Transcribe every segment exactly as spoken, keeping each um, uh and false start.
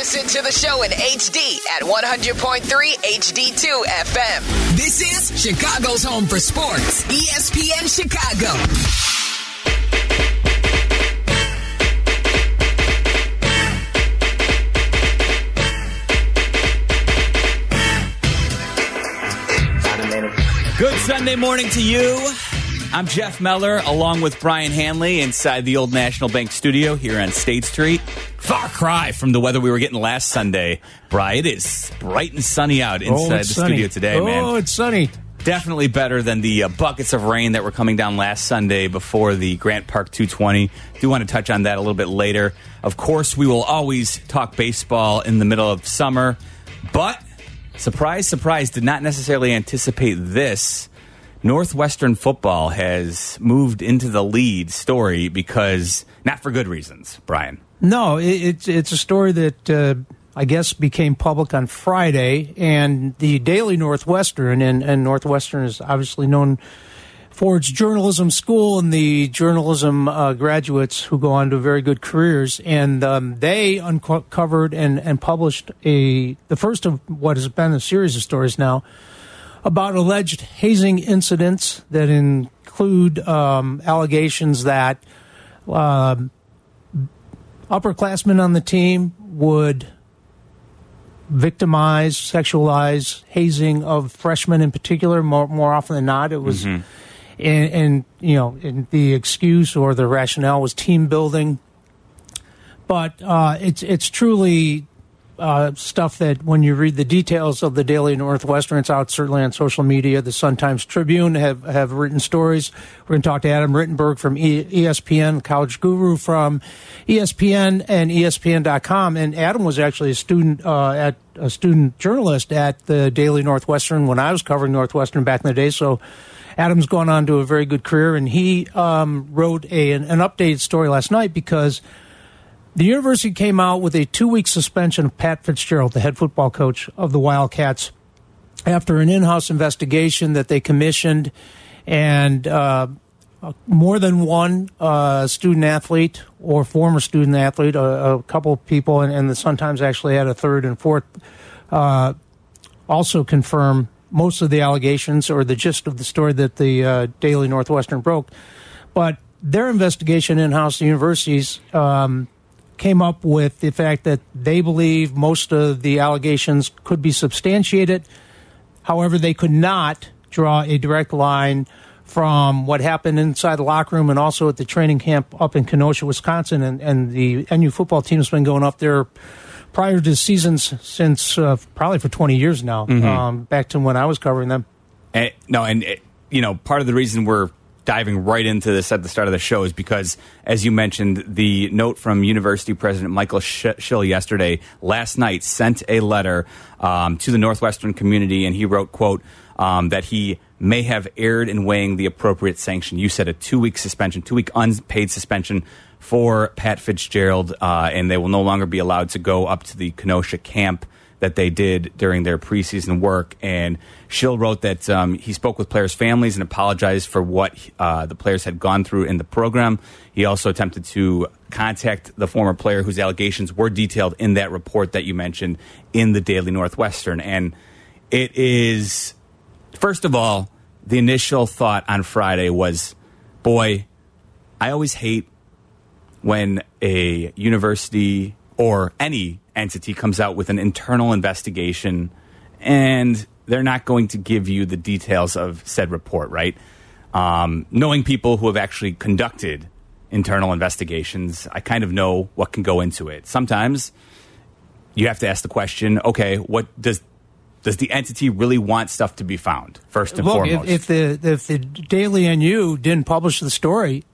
Listen to the show in H D at one hundred point three H D two F M. This is Chicago's home for sports, E S P N Chicago. Good Sunday morning to you. I'm Jeff Meller, along with Brian Hanley, inside the old National Bank studio here on State Street. Far cry from the weather we were getting last Sunday. Brian, it is bright and sunny out inside oh, the sunny. studio today, oh, man. Oh, it's sunny. Definitely better than the uh, buckets of rain that were coming down last Sunday before the Grant Park two twenty. Do want to touch on that a little bit later. Of course, we will always talk baseball in the middle of summer, but surprise, surprise, did not necessarily anticipate this. Northwestern football has moved into the lead story because, not for good reasons, Brian. No, it, it's it's a story that uh, I guess became public on Friday, and the Daily Northwestern, and, and Northwestern is obviously known for its journalism school and the journalism uh, graduates who go on to very good careers, and um, they uncovered and, and published a the first of what has been a series of stories now about alleged hazing incidents that include um, allegations that uh, upperclassmen on the team would victimize, sexualize, hazing of freshmen in particular. More, more often than not, it was, mm-hmm. and, and you know, and the excuse or the rationale was team building. But uh, it's it's truly. Uh, stuff that when you read the details of the Daily Northwestern, it's out certainly on social media. The Sun-Times Tribune have, have written stories. We're going to talk to Adam Rittenberg from e- ESPN, college guru from E S P N and E S P N dot com. And Adam was actually a student, uh, at a student journalist at the Daily Northwestern when I was covering Northwestern back in the day. So Adam's gone on to a very good career, and he um, wrote a an, an updated story last night because the university came out with a two-week suspension of Pat Fitzgerald, the head football coach of the Wildcats, after an in-house investigation that they commissioned, and uh, more than one uh, student-athlete or former student-athlete, a, a couple of people, and, and the Sun-Times actually had a third and fourth, uh, also confirm most of the allegations or the gist of the story that the uh, Daily Northwestern broke. But their investigation in-house, the universities, um, came up with the fact that they believe most of the allegations could be substantiated. However, they could not draw a direct line from what happened inside the locker room and also at the training camp up in Kenosha, Wisconsin. And, and the N U football team has been going up there prior to seasons since uh, probably for twenty years now, mm-hmm. um, back to when I was covering them. And, no, and, you know, part of the reason we're diving right into this at the start of the show is because, as you mentioned, the note from University President Michael Schill yesterday, last night, sent a letter um, to the Northwestern community, and he wrote, quote, um, that he may have erred in weighing the appropriate sanction. You said a two-week suspension, two-week unpaid suspension for Pat Fitzgerald, uh, and they will no longer be allowed to go up to the Kenosha camp that they did during their preseason work. And Schill wrote that um, he spoke with players' families and apologized for what uh, the players had gone through in the program. He also attempted to contact the former player whose allegations were detailed in that report that you mentioned in the Daily Northwestern. And it is, first of all, the initial thought on Friday was, boy, I always hate when a university or any entity comes out with an internal investigation and they're not going to give you the details of said report, right? Um, knowing people who have actually conducted internal investigations, I kind of know what can go into it. Sometimes you have to ask the question, okay, what does does the entity really want stuff to be found, first and well, foremost? If, if the if the Daily N U didn't publish the story,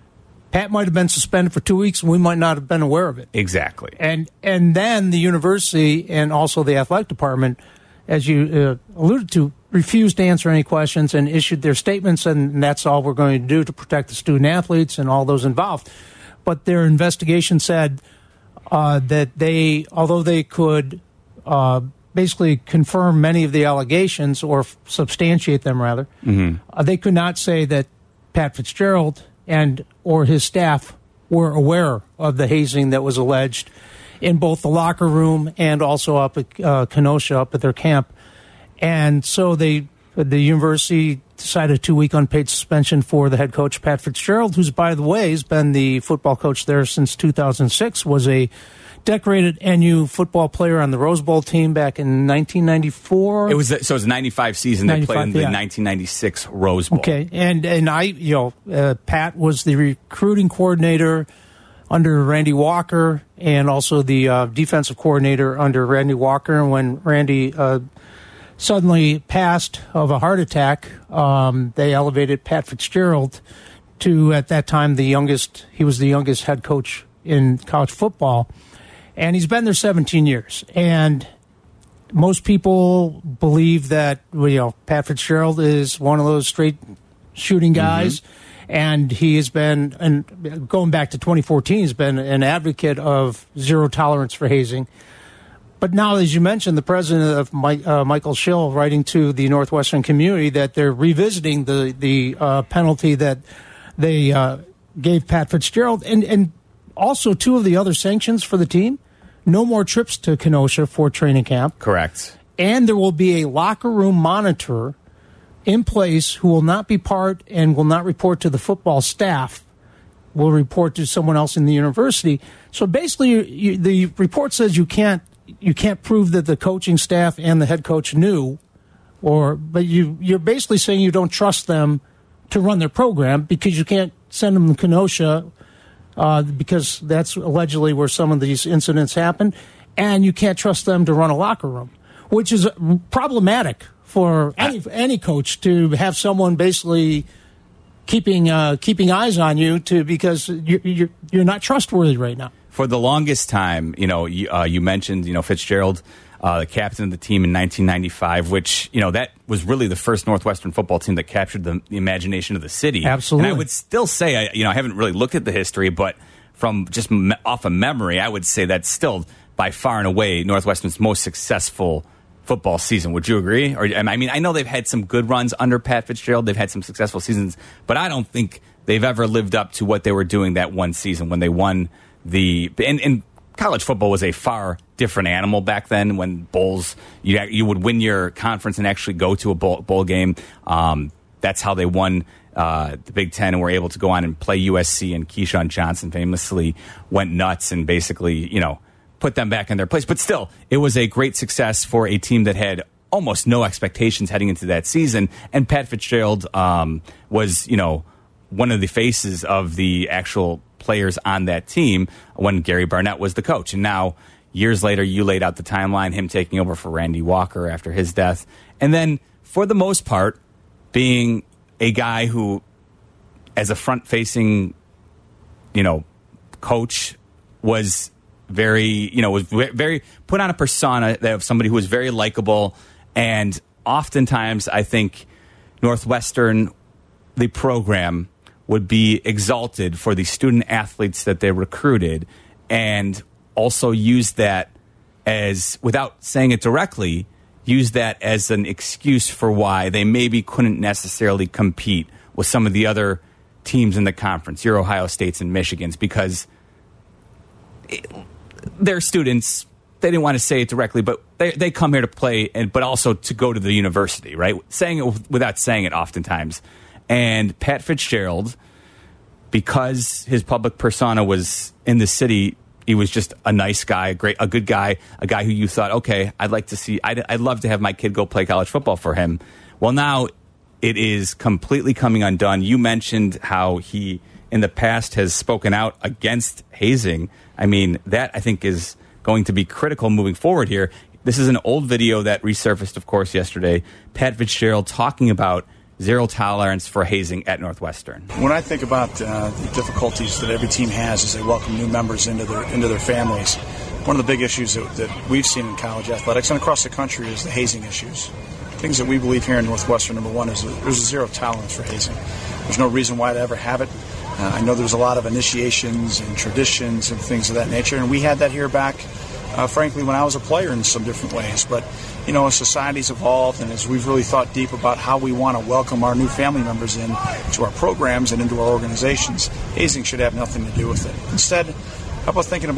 Pat might have been suspended for two weeks, and we might not have been aware of it. Exactly. And and then the university and also the athletic department, as you uh, alluded to, refused to answer any questions and issued their statements, and that's all we're going to do to protect the student-athletes and all those involved. But their investigation said uh, that they, although they could uh, basically confirm many of the allegations or f- substantiate them, rather, mm-hmm. uh, they could not say that Pat Fitzgerald and or his staff were aware of the hazing that was alleged. in both the locker room and also up at uh, Kenosha, up at their camp. And so they, the university decided a two-week unpaid suspension for the head coach, Pat Fitzgerald, who's, by the way, has been the football coach there since two thousand six, was a decorated N U football player on the Rose Bowl team back in nineteen ninety-four. It was so it was a ninety-five season. They played in the yeah. nineteen ninety-six Rose Bowl. Okay, and and I, you know, uh, Pat was the recruiting coordinator under Randy Walker, and also the uh, defensive coordinator under Randy Walker. And when Randy uh, suddenly passed of a heart attack, um, they elevated Pat Fitzgerald to, at that time, the youngest. He was the youngest head coach in college football. And he's been there seventeen years. And most people believe that, you know, Pat Fitzgerald is one of those straight shooting guys. Mm-hmm. And he has been, and going back to twenty fourteen, he's been an advocate of zero tolerance for hazing. But now, as you mentioned, the president of Mike, uh, Michael Schill writing to the Northwestern community that they're revisiting the, the uh, penalty that they uh, gave Pat Fitzgerald. And, and also two of the other sanctions for the team. No more trips to Kenosha for training camp. Correct. And there will be a locker room monitor in place who will not be part and will not report to the football staff, will report to someone else in the university. So basically, you, you, the report says you can't you can't prove that the coaching staff and the head coach knew, or but you you're basically saying you don't trust them to run their program because you can't send them to Kenosha. Uh, because that's allegedly where some of these incidents happen, and you can't trust them to run a locker room, which is problematic for any any coach to have someone basically keeping uh, keeping eyes on you to because you're, you're you're not trustworthy right now. For the longest time, you know, you, uh, you mentioned, you know, Fitzgerald, uh, the captain of the team in nineteen ninety-five, which, you know, that was really the first Northwestern football team that captured the, the imagination of the city. Absolutely. And I would still say, I, you know, I haven't really looked at the history, but from just me- off of memory, I would say that's still by far and away Northwestern's most successful football season. Would you agree? Or I mean, I know they've had some good runs under Pat Fitzgerald. They've had some successful seasons, but I don't think they've ever lived up to what they were doing that one season when they won the and, and college football was a far different animal back then. When bowls, you you would win your conference and actually go to a bowl, bowl game. Um, that's how they won uh, the Big Ten and were able to go on and play U S C. And Keyshawn Johnson famously went nuts and basically, you know, put them back in their place. But still, it was a great success for a team that had almost no expectations heading into that season. And Pat Fitzgerald um, was, you know, one of the faces of the actual players on that team when Gary Barnett was the coach. And now, years later, you laid out the timeline, him taking over for Randy Walker after his death. And then, for the most part, being a guy who, as a front-facing, you know, coach, was very, you know, was very, put on a persona of somebody who was very likable. And oftentimes, I think Northwestern, the program, would be exalted for the student athletes that they recruited and also use that as, without saying it directly, use that as an excuse for why they maybe couldn't necessarily compete with some of the other teams in the conference, your Ohio States and Michigans, because it, their students, they didn't want to say it directly, but they they come here to play, and but also to go to the university, right? Saying it without saying it oftentimes. And Pat Fitzgerald, because his public persona was in the city, he was just a nice guy, a great, a good guy, a guy who you thought, okay, I'd like to see, I'd, I'd love to have my kid go play college football for him. Well, now it is completely coming undone. You mentioned how he, in the past, has spoken out against hazing. I mean, that I think is going to be critical moving forward here. This is an old video that resurfaced, of course, yesterday. Pat Fitzgerald talking about zero tolerance for hazing at Northwestern. When I think about uh, the difficulties that every team has as they welcome new members into their into their families, one of the big issues that, that we've seen in college athletics and across the country is the hazing issues. Things that we believe here in Northwestern, number one, is that there's a zero tolerance for hazing. There's no reason why to ever have it. Uh, I know there's a lot of initiations and traditions and things of that nature, and we had that here back, uh, frankly, when I was a player in some different ways. But you know, as society's evolved and as we've really thought deep about how we want to welcome our new family members in to our programs and into our organizations, hazing should have nothing to do with it. Instead, how about thinking about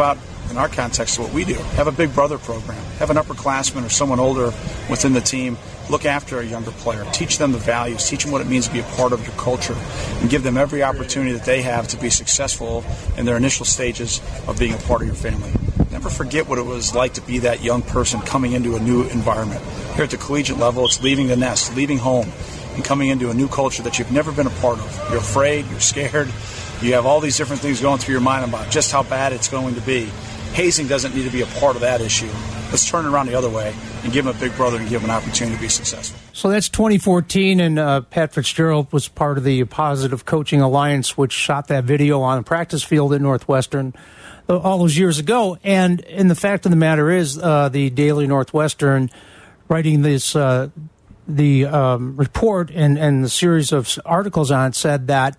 in our context, what we do. Have a big brother program. Have an upperclassman or someone older within the team look after a younger player. Teach them the values. Teach them what it means to be a part of your culture. And give them every opportunity that they have to be successful in their initial stages of being a part of your family. Never forget what it was like to be that young person coming into a new environment. Here at the collegiate level, it's leaving the nest, leaving home, and coming into a new culture that you've never been a part of. You're afraid, you're scared, you have all these different things going through your mind about just how bad it's going to be. Hazing doesn't need to be a part of that issue. Let's turn it around the other way and give him a big brother and give him an opportunity to be successful. So that's twenty fourteen, and uh, Pat Fitzgerald was part of the Positive Coaching Alliance, which shot that video on the practice field at Northwestern all those years ago. And, and the fact of the matter is, uh, the Daily Northwestern, writing this uh, the um, report and, and the series of articles on it, said that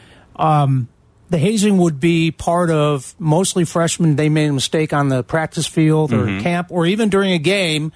um, the hazing would be part of mostly freshmen. They made a mistake on the practice field or mm-hmm. camp or even during a game,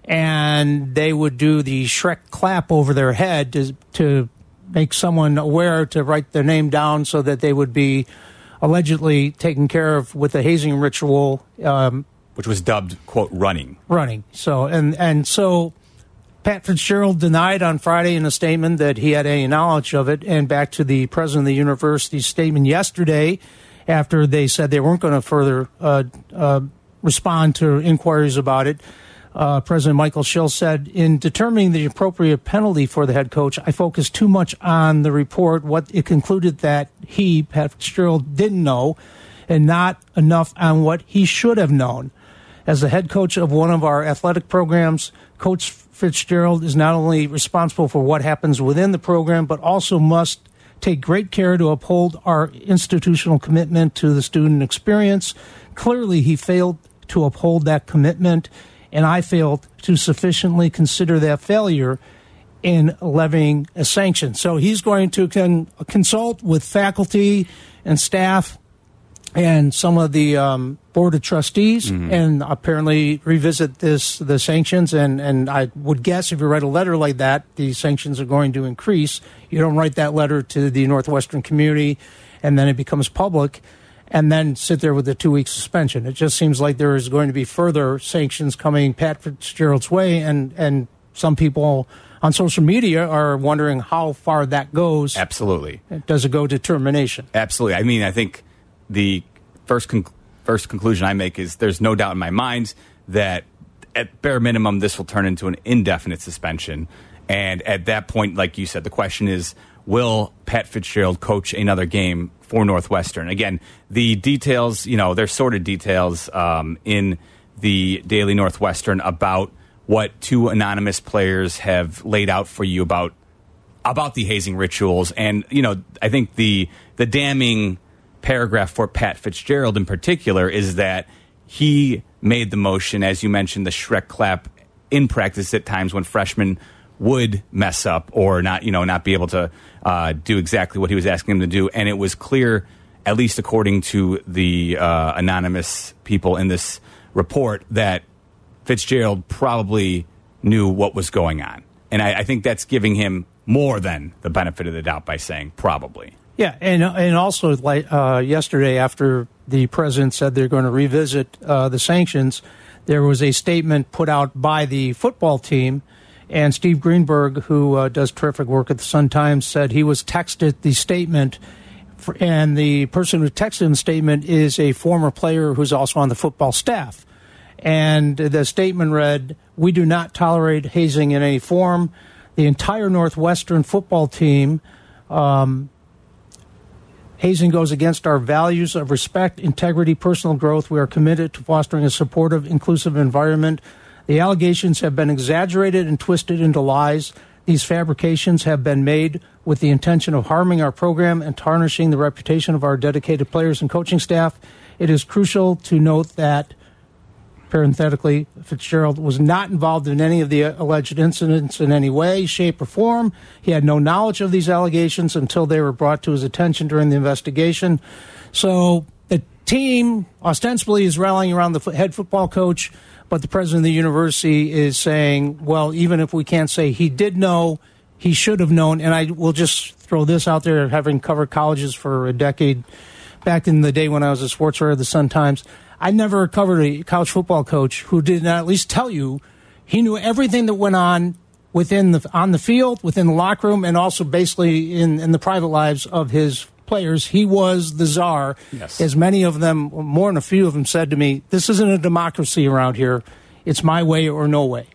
and they would do the Shrek clap over their head to, to make someone aware to write their name down so that they would be allegedly taken care of with the hazing ritual. Um, Which was dubbed, quote, running. Running. So, and, and so Pat Fitzgerald denied on Friday in a statement that he had any knowledge of it. And back to the president of the university's statement yesterday, after they said they weren't going to further uh, uh, respond to inquiries about it, uh, President Michael Schill said, in determining the appropriate penalty for the head coach, I focused too much on the report. What it concluded that he, Pat Fitzgerald, didn't know, and not enough on what he should have known. As the head coach of one of our athletic programs, Coach Fitzgerald is not only responsible for what happens within the program, but also must take great care to uphold our institutional commitment to the student experience. Clearly, he failed to uphold that commitment, and I failed to sufficiently consider that failure in levying a sanction. So he's going to con- consult with faculty and staff and some of the um, board of trustees, mm-hmm. and apparently revisit this the sanctions. And, and I would guess if you write a letter like that, the sanctions are going to increase. You don't write that letter to the Northwestern community, and then it becomes public, and then sit there with a two-week suspension. It just seems like there is going to be further sanctions coming Pat Fitzgerald's way, and, and some people on social media are wondering how far that goes. Absolutely. Does it go to termination? Absolutely. I mean, I think the first con- first conclusion I make is there's no doubt in my mind that at bare minimum this will turn into an indefinite suspension. And at that point, like you said, the question is, will Pat Fitzgerald coach another game for Northwestern? Again, the details, you know, there's sordid details um, in the Daily Northwestern about what two anonymous players have laid out for you about about the hazing rituals. And, you know, I think the the damning paragraph for Pat Fitzgerald in particular is that he made the motion, as you mentioned, the Shrek clap in practice at times when freshmen would mess up or not, you know, not be able to uh, do exactly what he was asking them to do. And it was clear, at least according to the uh, anonymous people in this report, that Fitzgerald probably knew what was going on. And I, I think that's giving him more than the benefit of the doubt by saying probably. Yeah, and and also like uh, yesterday, after the president said they're going to revisit uh, the sanctions, there was a statement put out by the football team, and Steve Greenberg, who uh, does terrific work at the Sun-Times, said he was texted the statement, for, and the person who texted him the statement is a former player who's also on the football staff. And the statement read, "We do not tolerate hazing in any form. The entire Northwestern football team um, hazing goes against our values of respect, integrity, personal growth. We are committed to fostering a supportive, inclusive environment. The allegations have been exaggerated and twisted into lies. These fabrications have been made with the intention of harming our program and tarnishing the reputation of our dedicated players and coaching staff. It is crucial to note that, parenthetically, Fitzgerald was not involved in any of the alleged incidents in any way, shape, or form. He had no knowledge of these allegations until they were brought to his attention during the investigation." So the team ostensibly is rallying around the head football coach, but the president of the university is saying, well, even if we can't say he did know, he should have known. And I will just throw this out there, having covered colleges for a decade, back in the day when I was a sports writer at the Sun-Times, I never covered a college football coach who did not at least tell you he knew everything that went on within the on the field, within the locker room, and also basically in, in the private lives of his players. He was the czar, yes. As many of them, more than a few of them, said to me, "This isn't a democracy around here. It's my way or no way."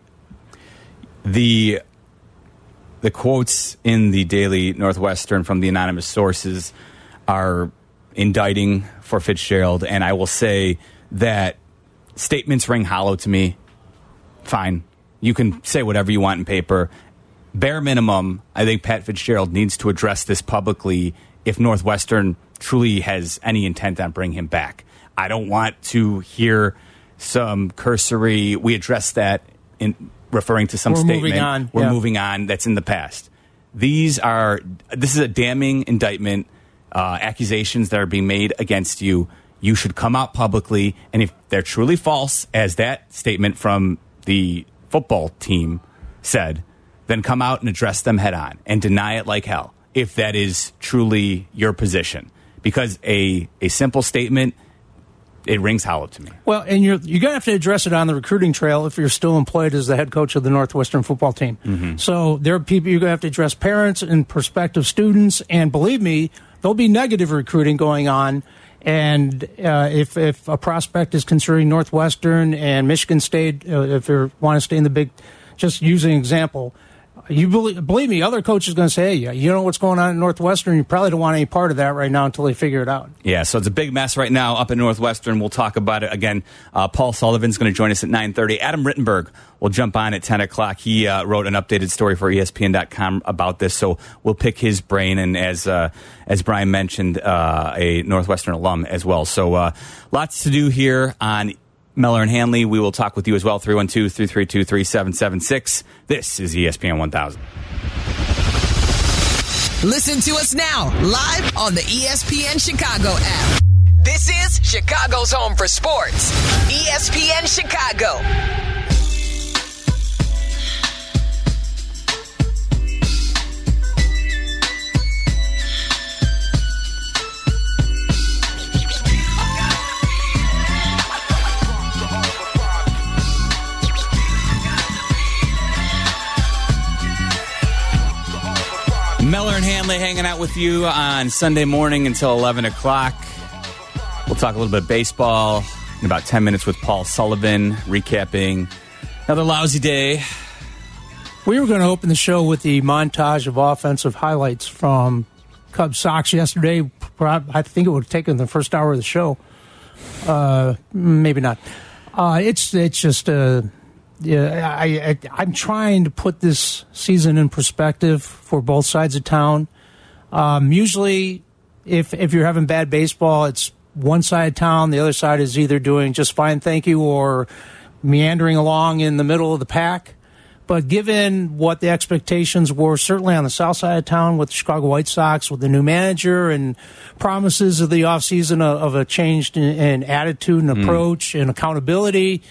The the quotes in the Daily Northwestern from the anonymous sources are indicting for Fitzgerald, and I will say that statements ring hollow to me. Fine. You can say whatever you want in paper. Bare minimum, I think Pat Fitzgerald needs to address this publicly if Northwestern truly has any intent on bringing him back. I don't want to hear some cursory, we addressed that in referring to some We're statement. Moving on. We're yeah. moving on. That's in the past. These are, this is a damning indictment, uh, accusations that are being made against you. You should come out publicly, and if they're truly false, as that statement from the football team said, then come out and address them head on and deny it like hell if that is truly your position. Because a, a simple statement, it rings hollow to me. Well, and you're you're going to have to address it on the recruiting trail if you're still employed as the head coach of the Northwestern football team. Mm-hmm. So there are people you're going to have to address, parents and prospective students, and believe me, there'll be negative recruiting going on. And uh, if if a prospect is considering Northwestern and Michigan State, uh, if they want to stay in the Big, just using an example, you believe, believe me, other coaches are going to say, hey, you know what's going on at Northwestern, you probably don't want any part of that right now until they figure it out. Yeah, so it's a big mess right now up at Northwestern. We'll talk about it again. Uh, Paul Sullivan's going to join us at nine thirty. Adam Rittenberg will jump on at ten o'clock. He uh, wrote an updated story for E S P N dot com about this, so we'll pick his brain. And as uh, as Brian mentioned, uh, a Northwestern alum as well. So uh, lots to do here on Meller and Hanley. We will talk with you as well. three one two, three three two, three seven seven six. This is E S P N one thousand. Listen to us now, live on the E S P N Chicago app. This is Chicago's home for sports. E S P N Chicago. Meller and Hanley hanging out with you on Sunday morning until eleven o'clock. We'll talk a little bit of baseball in about ten minutes with Paul Sullivan, recapping another lousy day. We were going to open the show with the montage of offensive highlights from Cubs Sox yesterday. I think it would have taken the first hour of the show. Uh, maybe not. Uh, it's it's just a... Yeah, I, I, I'm trying to put this season in perspective for both sides of town. Um, usually, if if you're having bad baseball, it's one side of town, the other side is either doing just fine, thank you, or meandering along in the middle of the pack. But given what the expectations were, certainly on the south side of town with the Chicago White Sox, with the new manager and promises of the offseason of, of a change in, in attitude and approach mm. and accountability,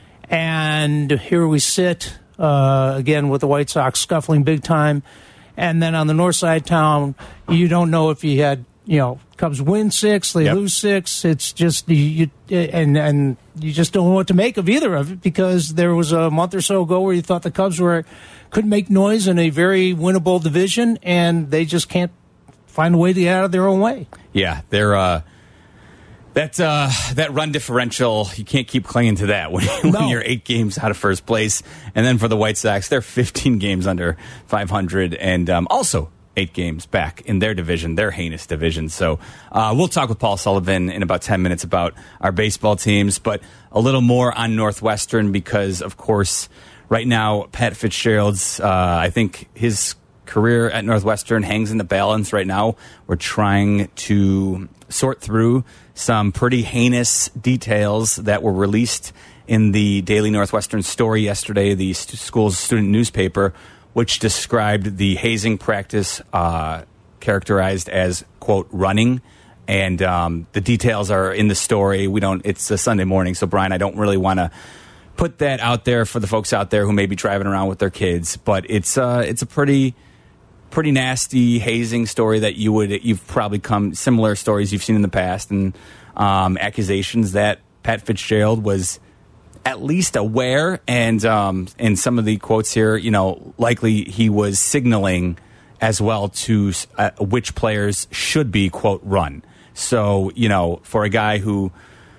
and here we sit, uh, again, with the White Sox scuffling big time. And then on the north side of town, you don't know if you had, you know, Cubs win six, they yep. lose six. It's just, you, you, and, and you just don't know what to make of either of it, because there was a month or so ago where you thought the Cubs were could make noise in a very winnable division, and they just can't find a way to get out of their own way. Yeah, they're... Uh That uh, that run differential, you can't keep clinging to that when, no. when you're eight games out of first place. And then for the White Sox, they're fifteen games under five hundred, and um, also eight games back in their division, their heinous division. So uh, we'll talk with Paul Sullivan in about ten minutes about our baseball teams, but a little more on Northwestern because, of course, right now, Pat Fitzgerald's, uh, I think his career at Northwestern hangs in the balance right now. We're trying to sort through some pretty heinous details that were released in the Daily Northwestern story yesterday, the st- school's student newspaper, which described the hazing practice uh, characterized as, quote, running. And um, the details are in the story. We don't. It's a Sunday morning, so, Brian, I don't really want to put that out there for the folks out there who may be driving around with their kids. But it's uh, it's a pretty... pretty nasty hazing story that you would you've probably come similar stories you've seen in the past, and um, accusations that Pat Fitzgerald was at least aware, and um, in some of the quotes here, you know, likely he was signaling as well to uh, which players should be, quote, run. So, you know, for a guy who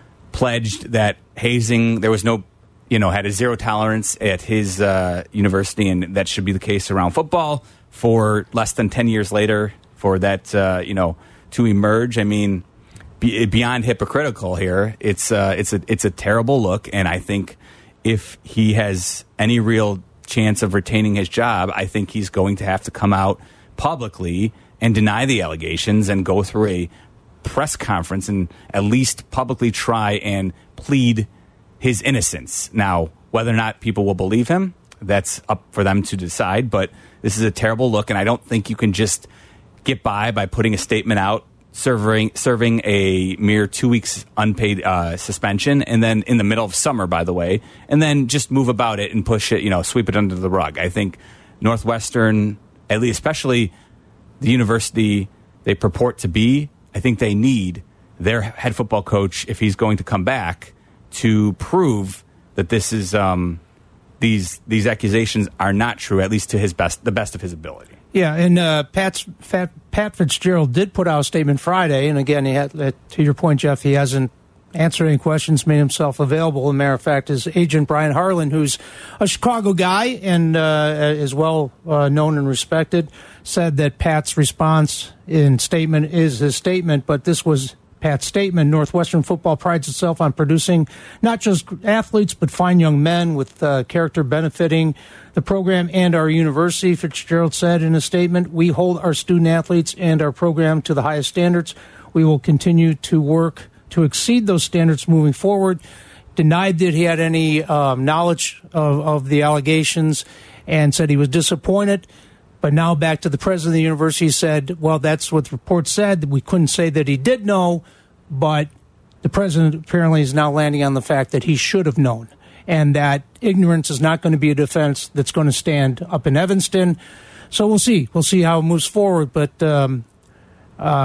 pledged that hazing, there was no, you know, had a zero tolerance at his uh, university, and that should be the case around football, for less than ten years later, for that, uh, you know, to emerge, I mean, be, beyond hypocritical here. It's uh, it's a it's a terrible look, and I think if he has any real chance of retaining his job, I think he's going to have to come out publicly and deny the allegations and go through a press conference and at least publicly try and plead his innocence. Now, whether or not people will believe him, that's up for them to decide, but this is a terrible look, and I don't think you can just get by by putting a statement out, serving serving a mere two weeks unpaid uh, suspension, and then in the middle of summer, by the way, and then just move about it and push it, you know, sweep it under the rug. I think Northwestern, at least, especially the university they purport to be, I think they need their head football coach, if he's going to come back, to prove that this is um, these these accusations are not true, at least to his best, the best of his ability. Yeah, and uh, Pat's, Pat, Pat Fitzgerald did put out a statement Friday, and again, he had, uh, to your point, Jeff, he hasn't answered any questions, made himself available. As a matter of fact, his agent, Brian Harlan, who's a Chicago guy and uh, is well uh, known and respected, said that Pat's response in statement is his statement, but this was Pat's statement. Northwestern football prides itself on producing not just athletes, but fine young men with uh, character benefiting the program and our university. Fitzgerald said in a statement, "We hold our student athletes and our program to the highest standards. We will continue to work to exceed those standards moving forward." Denied that he had any um, knowledge of, of the allegations and said he was disappointed. But now back to the president of the university, said, well, that's what the report said. We couldn't say that he did know, but the president apparently is now landing on the fact that he should have known, and that ignorance is not going to be a defense that's going to stand up in Evanston. So we'll see. We'll see how it moves forward. But um, uh,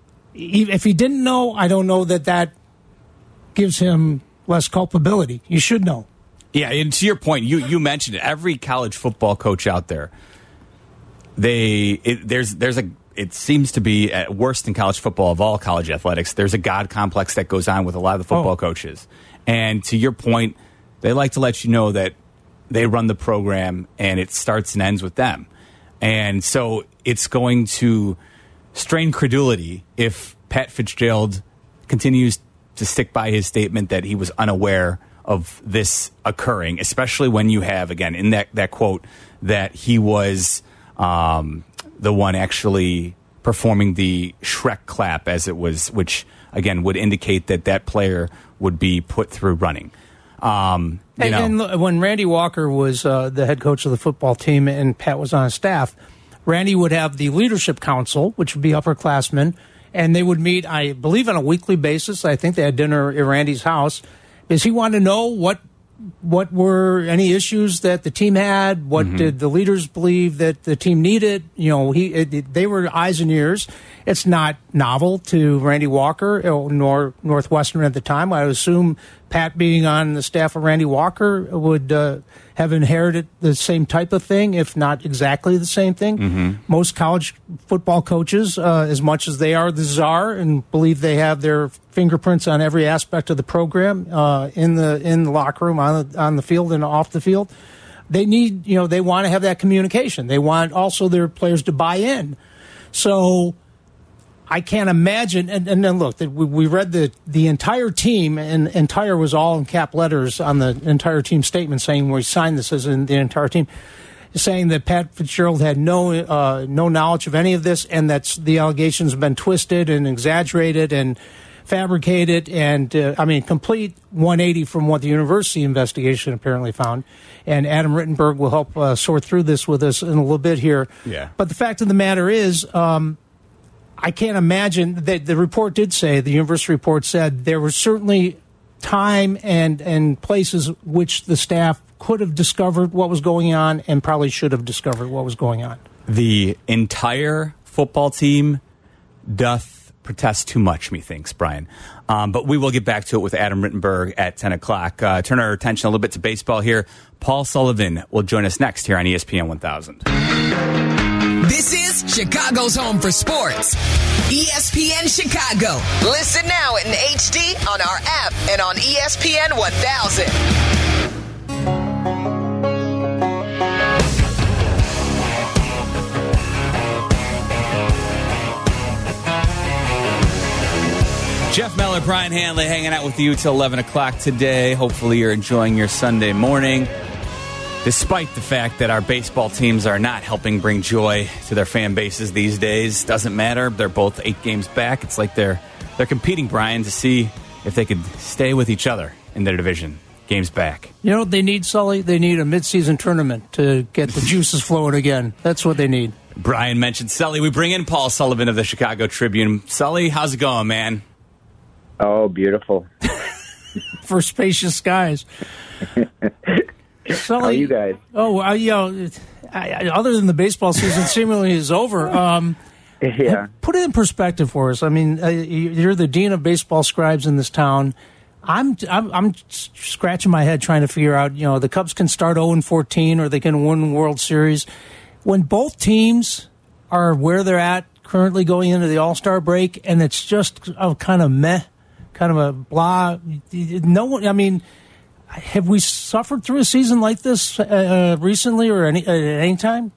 if he didn't know, I don't know that that gives him less culpability. You should know. Yeah, and to your point, you, you mentioned it. Every college football coach out there, They it, there's there's a it seems to be at worse than college football of all college athletics. There's a God complex that goes on with a lot of the football oh. coaches. And to your point, they like to let you know that they run the program and it starts and ends with them. And so it's going to strain credulity if Pat Fitzgerald continues to stick by his statement that he was unaware of this occurring, especially when you have, again, in that, that quote, that he was Um, the one actually performing the Shrek clap, as it was, which again would indicate that that player would be put through running. Um, you and, know. and look, when Randy Walker was uh, the head coach of the football team and Pat was on his staff, Randy would have the leadership council, which would be upperclassmen, and they would meet, I believe, on a weekly basis. I think they had dinner at Randy's house, because he wanted to know what. What were any issues that the team had? What mm-hmm. did the leaders believe that the team needed? You know, he it, it, they were eyes and ears. It's not novel to Randy Walker nor Northwestern at the time. I would assume Pat, being on the staff of Randy Walker, would uh, have inherited the same type of thing, if not exactly the same thing. Mm-hmm. Most college football coaches, uh, as much as they are the czar and believe they have their fingerprints on every aspect of the program, uh, in the in the locker room, on the, on the field and off the field, they need, you know, they want to have that communication. They want also their players to buy in. So I can't imagine. And, and then look, we, we read the the entire team, and entire was all in cap letters on the entire team statement, saying we signed this as in the entire team, saying that Pat Fitzgerald had no uh, no knowledge of any of this, and that the allegations have been twisted and exaggerated and fabricated, and uh, I mean, complete one eighty from what the university investigation apparently found. And Adam Rittenberg will help uh, sort through this with us in a little bit here. Yeah. But the fact of the matter is, um, I can't imagine that the report did say, the university report said, there was certainly time and, and places which the staff could have discovered what was going on and probably should have discovered what was going on. The entire football team doth protest too much, methinks, Brian. Um, but we will get back to it with Adam Rittenberg at ten o'clock. Uh, turn our attention a little bit to baseball here. Paul Sullivan will join us next here on E S P N one thousand. This is Chicago's home for sports. E S P N Chicago. Listen now in H D on our app and on E S P N one thousand. Jeff Meller, Brian Hanley hanging out with you till eleven o'clock today. Hopefully you're enjoying your Sunday morning, despite the fact that our baseball teams are not helping bring joy to their fan bases these days. Doesn't matter. They're both eight games back. It's like they're they're competing, Brian, to see if they could stay with each other in their division. Games back. You know what they need, Sully? They need a midseason tournament to get the juices flowing again. That's what they need. Brian mentioned Sully. We bring in Paul Sullivan of the Chicago Tribune. Sully, how's it going, man? Oh, beautiful. For spacious skies. Sully, how are you guys? Oh, uh, you know, I, I, other than the baseball season seemingly is over, um, yeah. Put it in perspective for us. I mean, uh, you're the dean of baseball scribes in this town. I'm, I'm I'm scratching my head trying to figure out, you know, the Cubs can start oh and fourteen or they can win World Series. When both teams are where they're at currently going into the All-Star break, and it's just a kind of meh, kind of a blah. No one, I mean, have we suffered through a season like this uh, recently or any, at any time?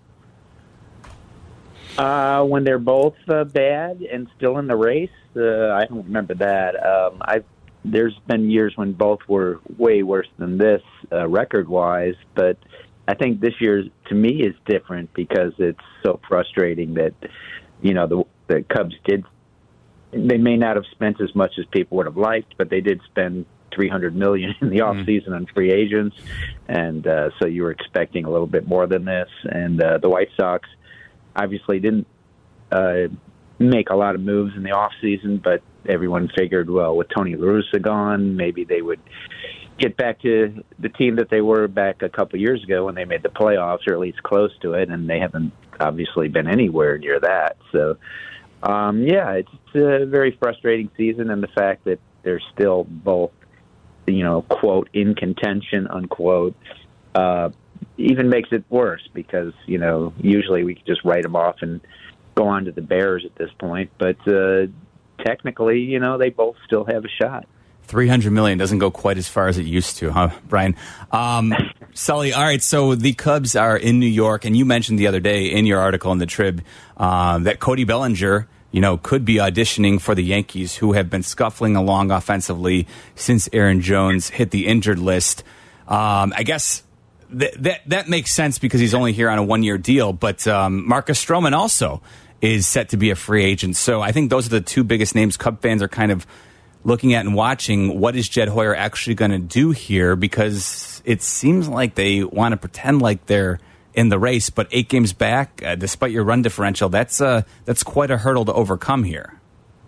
Uh, when they're both uh, bad and still in the race, uh, I don't remember that. Um, I've There's been years when both were way worse than this uh, record-wise, but I think this year, to me, is different because it's so frustrating that, you know, the, the Cubs did, they may not have spent as much as people would have liked, but they did spend three hundred million dollars in the offseason mm. on free agents, and uh, so you were expecting a little bit more than this. And uh, the White Sox obviously didn't uh, make a lot of moves in the offseason, but everyone figured, well, with Tony La Russa gone, maybe they would get back to the team that they were back a couple of years ago when they made the playoffs, or at least close to it, and they haven't obviously been anywhere near that. So, um, yeah, it's a very frustrating season, and the fact that they're still both, you know, quote, in contention, unquote, uh, even makes it worse because, you know, usually we could just write them off and go on to the Bears at this point, but uh, technically, you know, they both still have a shot. three hundred million dollars doesn't go quite as far as it used to, huh, Brian? Um, Sully, all right, so the Cubs are in New York, and you mentioned the other day in your article in the Trib uh, that Cody Bellinger, you know, could be auditioning for the Yankees, who have been scuffling along offensively since Aaron Jones hit the injured list. Um, I guess th- that that makes sense because he's only here on a one-year deal, but um, Marcus Stroman also is set to be a free agent. So I think those are the two biggest names Cub fans are kind of looking at and watching. What is Jed Hoyer actually going to do here? Because it seems like they want to pretend like they're in the race, but eight games back, uh, despite your run differential, that's uh, that's quite a hurdle to overcome here.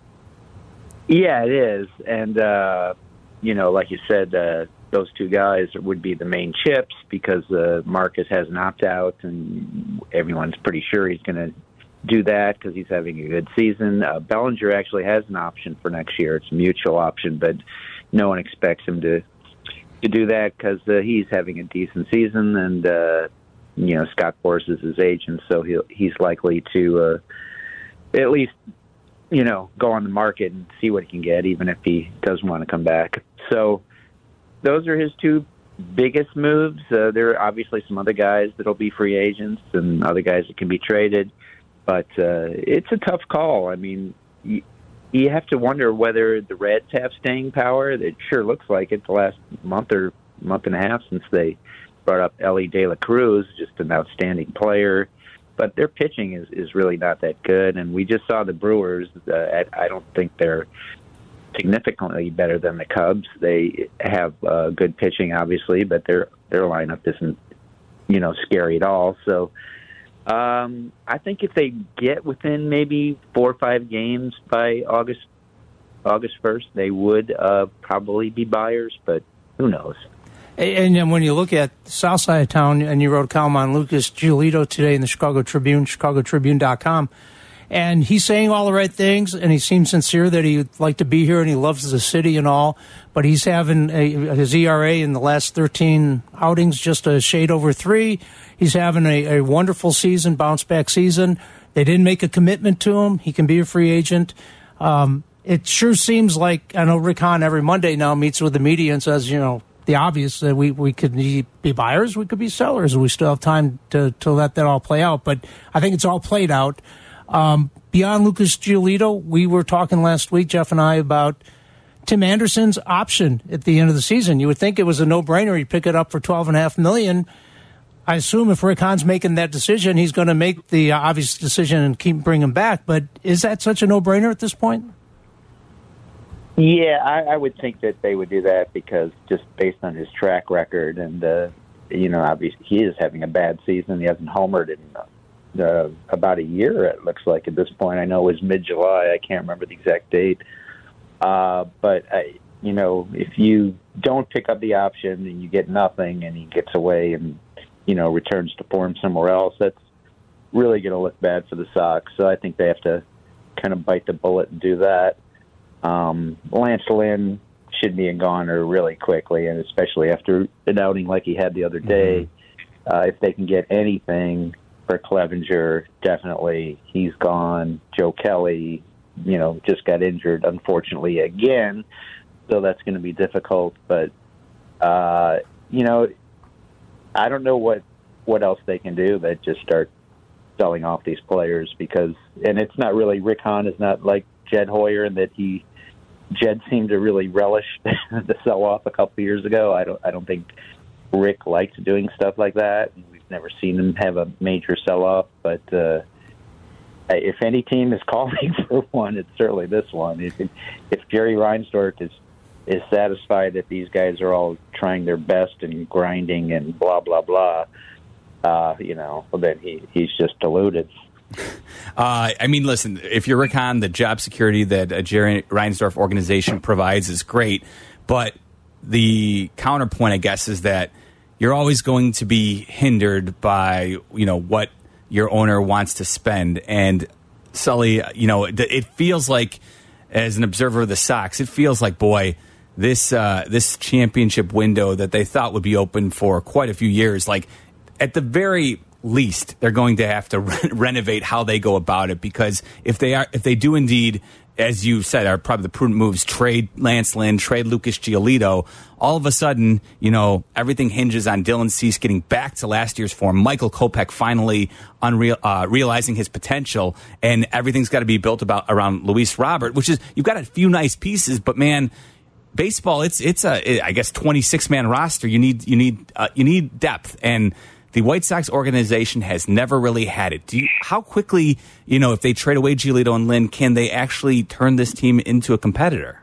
Yeah, it is. And, uh, you know, like you said, uh, those two guys would be the main chips because uh, Marcus has an opt-out, and everyone's pretty sure he's going to do that because he's having a good season. Uh, Bellinger actually has an option for next year. It's a mutual option, but no one expects him to to do that because uh, he's having a decent season, and uh, you know, Scott Boras is his agent, so he'll, he's likely to uh, at least, you know, go on the market and see what he can get, even if he doesn't want to come back. So those are his two biggest moves. Uh, there are obviously some other guys that'll be free agents and other guys that can be traded. But uh, it's a tough call. I mean, you, you have to wonder whether the Reds have staying power. It sure looks like it the last month or month and a half since they brought up Ellie De La Cruz, just an outstanding player. But their pitching is, is really not that good. And we just saw the Brewers. Uh, I don't think they're significantly better than the Cubs. They have uh, good pitching, obviously, but their their lineup isn't, you know, scary at all. So Um, I think if they get within maybe four or five games by August August first, they would uh, probably be buyers, but who knows? And then when you look at the south side of town, and you wrote a column on Lucas Giolito today in the Chicago Tribune, chicago tribune dot com, And he's saying all the right things, and he seems sincere that he'd like to be here and he loves the city and all. But he's having a, his E R A in the last thirteen outings just a shade over three. He's having a, a wonderful season, bounce-back season. They didn't make a commitment to him. He can be a free agent. Um, it sure seems like, I know Rick Hahn every Monday now meets with the media and says, you know, the obvious that we, we could be buyers, we could be sellers. We still have time to, to let that all play out. But I think it's all played out. Um, beyond Lucas Giolito, we were talking last week, Jeff and I, about Tim Anderson's option at the end of the season. You would think it was a no-brainer. He'd pick it up for twelve and a half million. I assume if Rick Hahn's making that decision, he's going to make the obvious decision and keep bringing him back. But is that such a no-brainer at this point? Yeah, I, I would think that they would do that because just based on his track record and, uh, you know, obviously he is having a bad season. He hasn't homered in uh, about a year, it looks like, at this point. I know it was mid-July. I can't remember the exact date. Uh, but, I, you know, if you don't pick up the option and you get nothing and he gets away and, you know, returns to form somewhere else, that's really going to look bad for the Sox. So I think they have to kind of bite the bullet and do that. Um, Lance Lynn should be a goner really quickly, and especially after an outing like he had the other day. Mm-hmm. Uh, if they can get anything for Clevenger, definitely he's gone. Joe Kelly, you know, just got injured, unfortunately, again, so that's going to be difficult. But, uh, you know, I don't know what, what else they can do but just start selling off these players because, and it's not really, Rick Hahn is not like Jed Hoyer in that he, Jed seemed to really relish the sell-off a couple of years ago. I don't, I don't think Rick likes doing stuff like that. We've never seen him have a major sell-off, but uh, if any team is calling for one, it's certainly this one. If, if Jerry Reinsdorf is is satisfied that these guys are all trying their best and grinding and blah blah blah, uh, you know, well, then he he's just deluded. Uh, I mean, listen, if you're Rick Hahn, the job security that a Jerry Reinsdorf organization provides is great, but the counterpoint, I guess, is that you're always going to be hindered by, you know, what your owner wants to spend. And Sully, you know, it feels like, as an observer of the Sox, it feels like, boy, this uh, this championship window that they thought would be open for quite a few years, like at the very least, they're going to have to re- renovate how they go about it, because if they are, if they do indeed, as you said, are probably the prudent moves, trade Lance Lynn, trade Lucas Giolito, all of a sudden, you know, everything hinges on Dylan Cease getting back to last year's form, Michael Kopech finally unreal, uh, realizing his potential, and everything's got to be built about around Luis Robert, which is, you've got a few nice pieces, but man, baseball, it's it's a, I guess, twenty-six man roster. You need you need uh, you need depth, and the White Sox organization has never really had it. Do you, how quickly, you know, if they trade away Giolito and Lynn, can they actually turn this team into a competitor?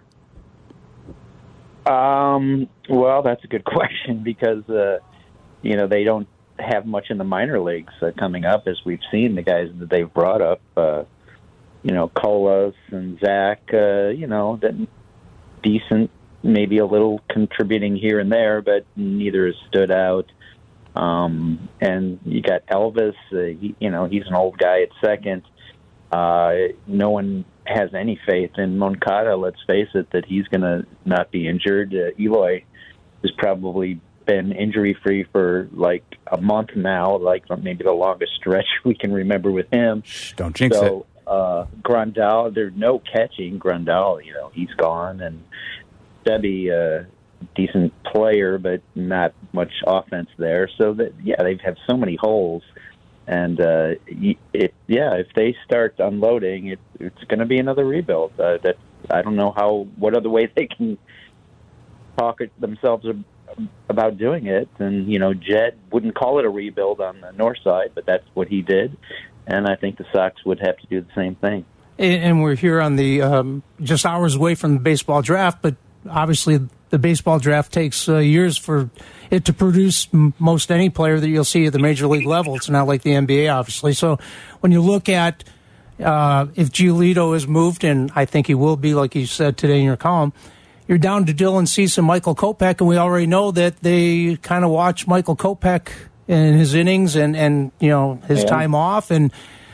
Um, well, that's a good question because, uh, you know, they don't have much in the minor leagues uh, coming up, as we've seen the guys that they've brought up, uh, you know, Colas and Zach, uh, you know, that decent, maybe a little contributing here and there, but neither has stood out. Um, and you got Elvis, uh, he, you know, he's an old guy at second. Uh, no one has any faith in Moncada, let's face it, that he's going to not be injured. Uh, Eloy has probably been injury-free for like a month now, like maybe the longest stretch we can remember with him. Shh, don't jinx so, it. Uh, Grandal, there's no catching Grandal, you know, he's gone. And Sebi, uh, decent player, but not much offense there. So that, yeah, they have so many holes, and uh, it, yeah, if they start unloading, it, it's going to be another rebuild. Uh, that I don't know how, what other way they can talk it themselves about doing it. And you know, Jed wouldn't call it a rebuild on the north side, but that's what he did, and I think the Sox would have to do the same thing. And we're here on the um, just hours away from the baseball draft, but obviously the baseball draft takes uh, years for it to produce m- most any player that you'll see at the major league level. It's not like the N B A, obviously. So when you look at uh, if Giolito is moved, and I think he will be, like you said today in your column, you're down to Dylan Cease and Michael Kopech, and we already know that they kind of watch Michael Kopech in his innings and, and you know, his yeah. time off. And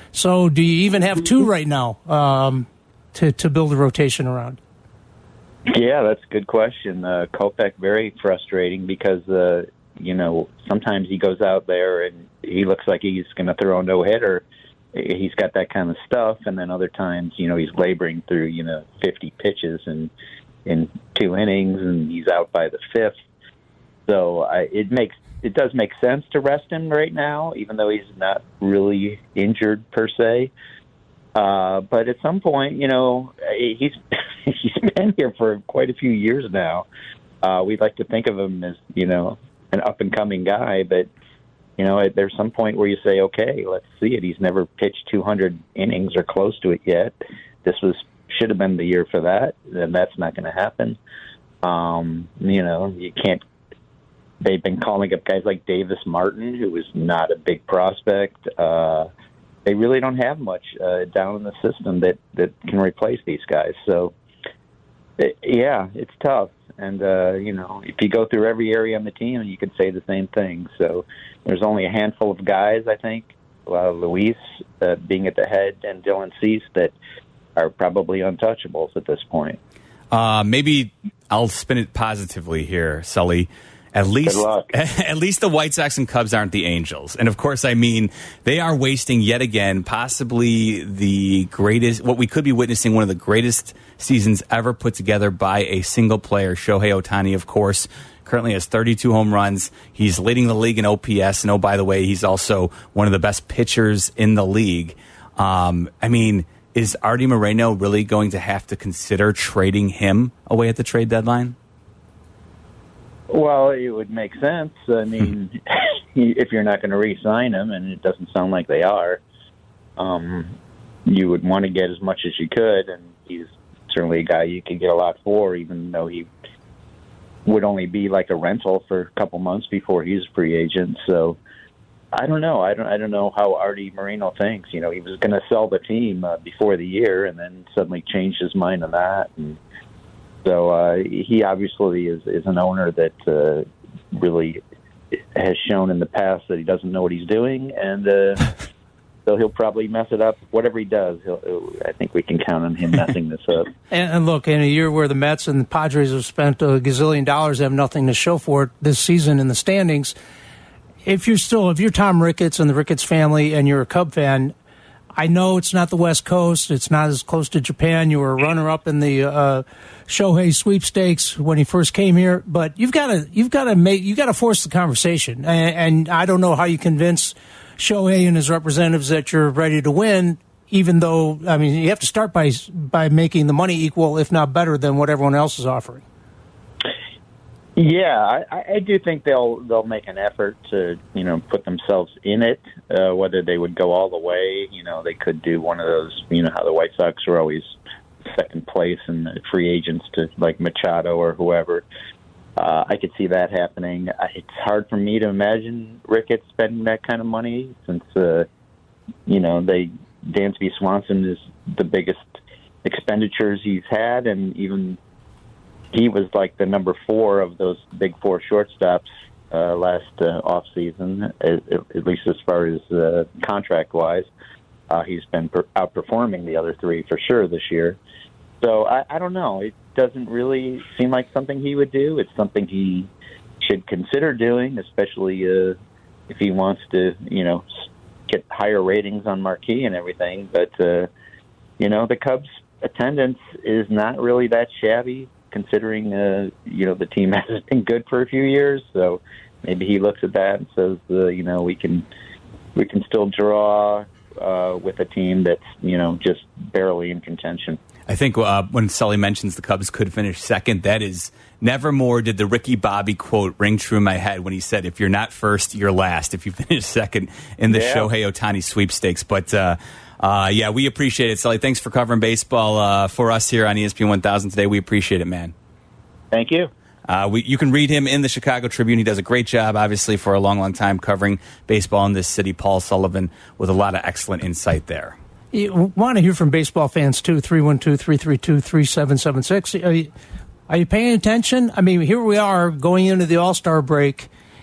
So do you even have two right now um, to, to build a rotation around? Yeah, that's a good question. Uh, Kopech, very frustrating because, uh, you know, sometimes he goes out there and he looks like he's going to throw a no-hitter. He's got that kind of stuff. And then other times, you know, he's laboring through, you know, fifty pitches in, in two innings, and he's out by the fifth. So I, it makes it does make sense to rest him right now, even though he's not really injured per se. Uh, but at some point, you know, he's he's been here for quite a few years now. Uh, we'd like to think of him as, you know, an up-and-coming guy, but, you know, there's some point where you say, okay, let's see it. He's never pitched two hundred innings or close to it yet. This was should have been the year for that, and that's not going to happen. Um, you know, you can't. They've been calling up guys like Davis Martin, who was not a big prospect. Uh, they really don't have much uh, down in the system that, that can replace these guys. So, it, yeah, it's tough. And, uh, you know, if you go through every area on the team, you could say the same thing. So there's only a handful of guys, I think, uh, Luis uh, being at the head and Dylan Cease, that are probably untouchables at this point. Uh, maybe I'll spin it positively here, Sully. At least, at least the White Sox and Cubs aren't the Angels. And, of course, I mean, they are wasting yet again possibly the greatest, what we could be witnessing, one of the greatest seasons ever put together by a single player. Shohei Ohtani, of course, currently has thirty-two home runs. He's leading the league in O P S. And, oh, by the way, he's also one of the best pitchers in the league. Um, I mean, is Artie Moreno really going to have to consider trading him away at the trade deadline? Well, it would make sense. I mean, if you're not going to re-sign him, and it doesn't sound like they are, um, you would want to get as much as you could, and he's certainly a guy you could get a lot for, even though he would only be like a rental for a couple months before he's a free agent. So I don't know. I don't. I don't know how Artie Moreno thinks. You know, he was going to sell the team uh, before the year, and then suddenly changed his mind on that. And so uh, he obviously is, is an owner that uh, really has shown in the past that he doesn't know what he's doing, and uh, so he'll probably mess it up. Whatever he does, he'll, he'll, I think we can count on him messing this up. And, and look, in a year where the Mets and the Padres have spent a gazillion dollars, have nothing to show for it this season in the standings. If you're still, if you're Tom Ricketts and the Ricketts family, and you're a Cub fan, I know it's not the West Coast. It's not as close to Japan. You were a runner-up in the uh, Shohei sweepstakes when he first came here. But you've got to, you've got to make, you got to force the conversation. And, and I don't know how you convince Shohei and his representatives that you're ready to win. Even though, I mean, you have to start by by making the money equal, if not better, than what everyone else is offering. Yeah, I, I do think they'll they'll make an effort to, you know, put themselves in it. Uh, whether they would go all the way, you know, they could do one of those, you know, how the White Sox are always second place and free agents to like Machado or whoever. Uh, I could see that happening. It's hard for me to imagine Ricketts spending that kind of money since, uh, you know, they Dansby Swanson is the biggest expenditures he's had, and even he was like the number four of those big four shortstops uh, last uh, off season, at, at least as far as uh, contract wise. Uh, he's been per- outperforming the other three for sure this year. So I, I don't know. It doesn't really seem like something he would do. It's something he should consider doing, especially uh, if he wants to, you know, get higher ratings on Marquee and everything. But uh, you know, the Cubs' attendance is not really that shabby, considering, uh, you know, the team hasn't been good for a few years. So maybe he looks at that and says, uh, you know, we can we can still draw uh, with a team that's, you know, just barely in contention. I think uh, when Sully mentions the Cubs could finish second, that is never more did the Ricky Bobby quote ring true in my head when he said, if you're not first, you're last, if you finish second in the yeah. Shohei Ohtani sweepstakes. But, uh, uh, yeah, we appreciate it, Sully. Thanks for covering baseball uh, for us here on E S P N one thousand today. We appreciate it, man. Thank you. Uh, we, you can read him in the Chicago Tribune. He does a great job, obviously, for a long, long time covering baseball in this city. Paul Sullivan with a lot of excellent insight there. You want to hear from baseball fans, too, three one two, three three two, three seven seven six. Are you, are you paying attention? I mean, here we are going into the All-Star break.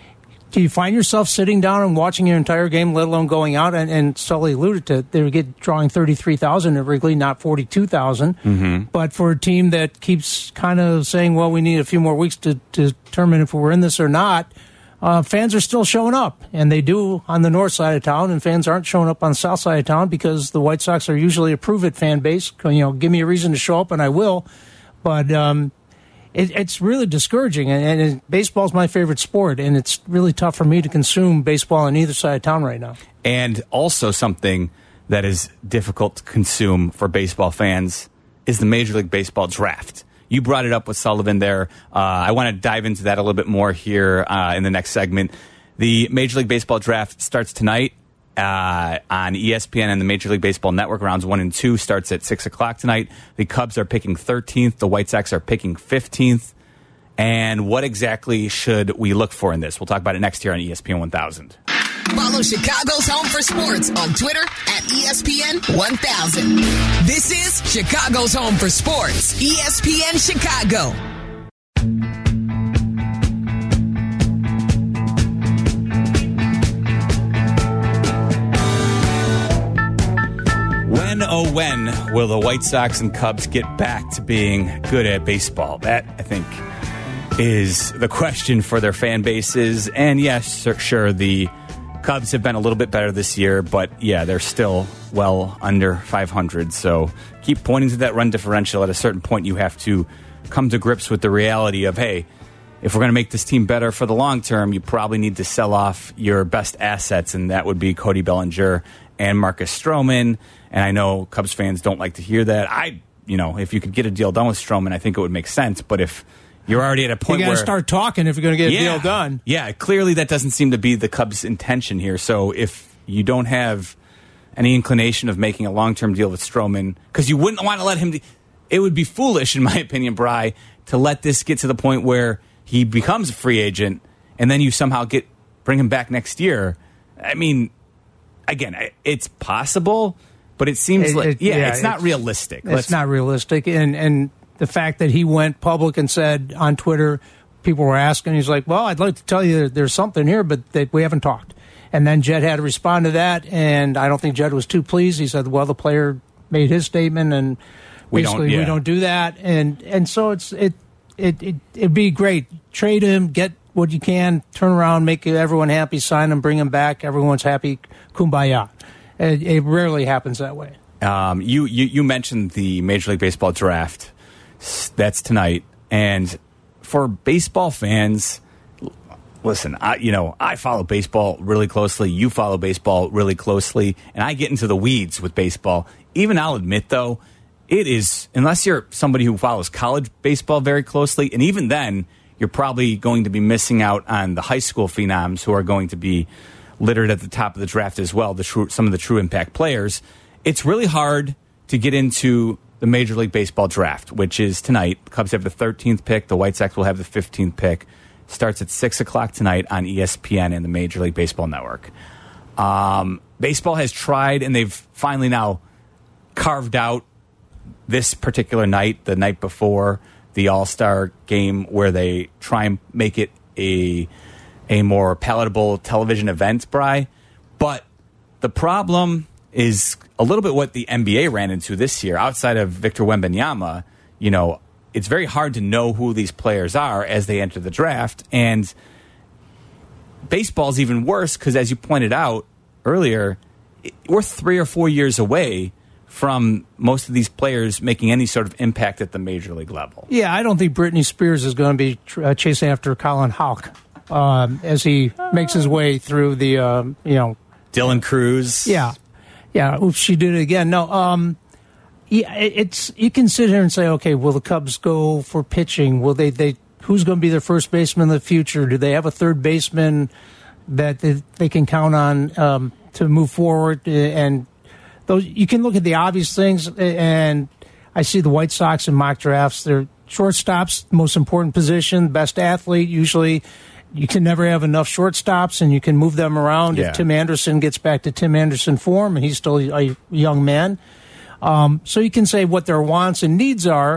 do you find yourself sitting down and watching your entire game, let alone going out? And, and Sully alluded to they would get drawing thirty-three thousand at Wrigley, not forty-two thousand. Mm-hmm. But for a team that keeps kind of saying, well, we need a few more weeks to, to determine if we're in this or not, uh, fans are still showing up. And they do on the north side of town, and fans aren't showing up on the south side of town because the White Sox are usually a prove-it fan base. You know, give me a reason to show up, and I will. But um, it, it's really discouraging. And, and it, baseball's my favorite sport, and it's really tough for me to consume baseball on either side of town right now. And also something that is difficult to consume for baseball fans is the Major League Baseball draft. You brought it up with Sullivan there. Uh, I want to dive into that a little bit more here uh, in the next segment. The Major League Baseball draft starts tonight uh, on E S P N and the Major League Baseball Network. Rounds one and two starts at six o'clock tonight. The Cubs are picking thirteenth. The White Sox are picking fifteenth. And what exactly should we look for in this? We'll talk about it next year on E S P N one thousand. Follow Chicago's Home for Sports on Twitter at E S P N one thousand. This is Chicago's Home for Sports, E S P N Chicago. When, oh, when will the White Sox and Cubs get back to being good at baseball? That, I think, is the question for their fan bases. And yes, sure, the Cubs have been a little bit better this year, but yeah, they're still well under five hundred. So keep pointing to that run differential. At a certain point, you have to come to grips with the reality of, hey, if we're going to make this team better for the long term, you probably need to sell off your best assets, and that would be Cody Bellinger and Marcus Stroman. And I know Cubs fans don't like to hear that. I, you know, if you could get a deal done with Stroman, I think it would make sense. But if you're already at a point you got where to start talking if you're going to get yeah, a deal done. Yeah, clearly that doesn't seem to be the Cubs' intention here. So if you don't have any inclination of making a long-term deal with Stroman, because you wouldn't want to let him, de- it would be foolish, in my opinion, Bri, to let this get to the point where he becomes a free agent and then you somehow get bring him back next year. I mean, again, it's possible, but it seems it, like, it, yeah, yeah, it's not it's, realistic. It's Let's, not realistic. And, and the fact that he went public and said on Twitter, people were asking, he's like, well, I'd like to tell you there's something here, but that we haven't talked. And then Jed had to respond to that, and I don't think Jed was too pleased. He said, well, the player made his statement, and we basically don't, yeah. we don't do that. And and so it's it, it, it, it'd be great. Trade him, get what you can, turn around, make everyone happy, sign him, bring him back. Everyone's happy, kumbaya. It, it rarely happens that way. Um, you, you, you mentioned the Major League Baseball draft. That's tonight. And for baseball fans, listen, I, you know, I follow baseball really closely. You follow baseball really closely. And I get into the weeds with baseball. Even I'll admit, though, it is, unless you're somebody who follows college baseball very closely, and even then, you're probably going to be missing out on the high school phenoms who are going to be littered at the top of the draft as well, the true, some of the true impact players. It's really hard to get into the Major League Baseball draft, which is tonight. The Cubs have the thirteenth pick. The White Sox will have the fifteenth pick. Starts at six o'clock tonight on E S P N and the Major League Baseball Network. Um, baseball has tried, and they've finally now carved out this particular night, the night before the All-Star game, where they try and make it a a more palatable television event, Bri. But the problem is a little bit what the N B A ran into this year. Outside of Victor Wembanyama, you know, it's very hard to know who these players are as they enter the draft. And baseball's even worse because, as you pointed out earlier, we're three or four years away from most of these players making any sort of impact at the major league level. Yeah, I don't think Britney Spears is going to be uh, chasing after Colin Houck um, as he makes his way through the, um, you know. Dylan Cruz. Yeah. Yeah, oops, she did it again. No, um, yeah, it's you can sit here and say, okay, will the Cubs go for pitching? Will they? They who's going to be their first baseman in the future? Do they have a third baseman that they, they can count on um, to move forward? And those you can look at the obvious things. And I see the White Sox in mock drafts. Their shortstop's the most important position, best athlete usually. You can never have enough shortstops, and you can move them around. Yeah. If Tim Anderson gets back to Tim Anderson form, and he's still a young man. Um, so you can say what their wants and needs are,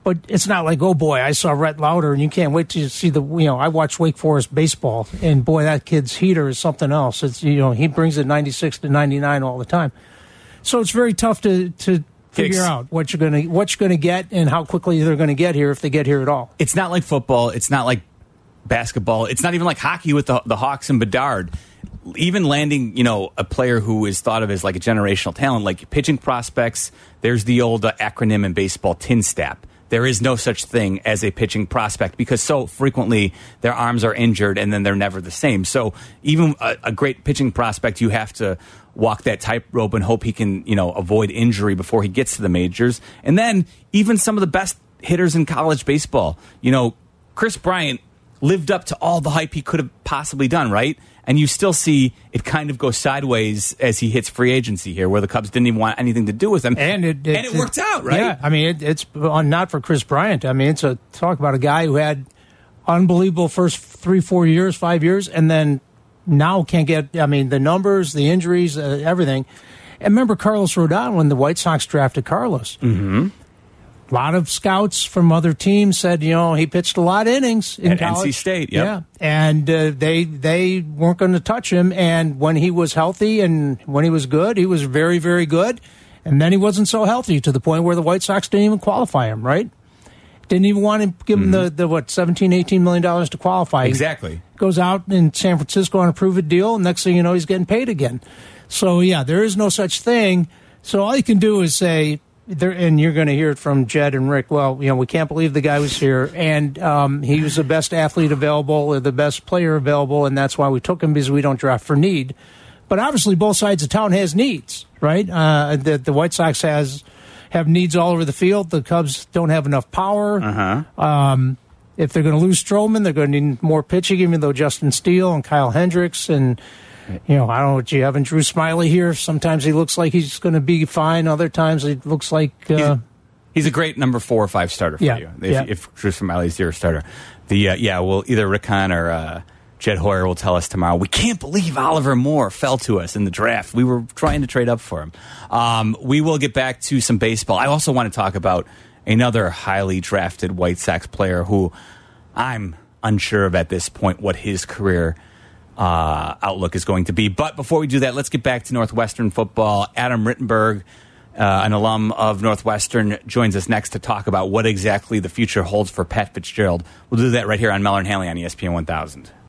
But it's not like, oh boy, I saw Rhett Lauder, and you can't wait to see the. You know, I watch Wake Forest baseball, and boy, that kid's heater is something else. It's you know he brings it ninety-six to ninety-nine all the time. So it's very tough to to figure out what you're gonna what you're gonna get and how quickly they're gonna get here if they get here at all. It's not like football. It's not like basketball. It's not even like hockey with the the Hawks and Bedard. Even landing, you know, a player who is thought of as like a generational talent, like pitching prospects. There's the old uh, acronym in baseball, TINSTAP. There is no such thing as a pitching prospect because so frequently their arms are injured and then they're never the same. So even a, a great pitching prospect, you have to walk that tightrope and hope he can, you know, avoid injury before he gets to the majors. And then even some of the best hitters in college baseball, you know, Chris Bryant lived up to all the hype he could have possibly done, right? And you still see it kind of go sideways as he hits free agency here, where the Cubs didn't even want anything to do with him. And it, it, and it worked out, right? Yeah, I mean, it, it's not for Chris Bryant. I mean, it's a talk about a guy who had unbelievable first three, four years, five years, and then now can't get, I mean, the numbers, the injuries, uh, everything. And remember Carlos Rodon when the White Sox drafted Carlos. Mm-hmm. A lot of scouts from other teams said, you know, he pitched a lot of innings in At college. N C State, yep. Yeah, and uh, they they weren't going to touch him. And when he was healthy and when he was good, he was very, very good. And then he wasn't so healthy to the point where the White Sox didn't even qualify him, right? Didn't even want to give him mm-hmm. the, the, what, seventeen, eighteen million dollars to qualify. Exactly. He goes out in San Francisco on a prove-it deal, and next thing you know, he's getting paid again. So, yeah, there is no such thing. So all you can do is say, there, and you're going to hear it from Jed and Rick, well, you know, we can't believe the guy was here, and um, he was the best athlete available, or the best player available, and that's why we took him, because we don't draft for need. But obviously both sides of town has needs, right? Uh, the, the White Sox has have needs all over the field. The Cubs don't have enough power. Uh-huh. Um, if they're going to lose Stroman, they're going to need more pitching, even though Justin Steele and Kyle Hendricks and, you know, I don't know what you have in Drew Smiley here. Sometimes he looks like he's going to be fine. Other times it looks like... Uh, he's, he's a great number four or five starter for yeah, you, if, yeah. if Drew Smiley's your starter. The uh, Yeah, well, either Rick Hahn or... Uh, Jed Hoyer will tell us tomorrow, we can't believe Oliver Moore fell to us in the draft. We were trying to trade up for him. Um, we will get back to some baseball. I also want to talk about another highly drafted White Sox player who I'm unsure of at this point what his career uh, outlook is going to be. But before we do that, let's get back to Northwestern football. Adam Rittenberg, uh, an alum of Northwestern, joins us next to talk about what exactly the future holds for Pat Fitzgerald. We'll do that right here on Mellor and Hanley on E S P N one thousand.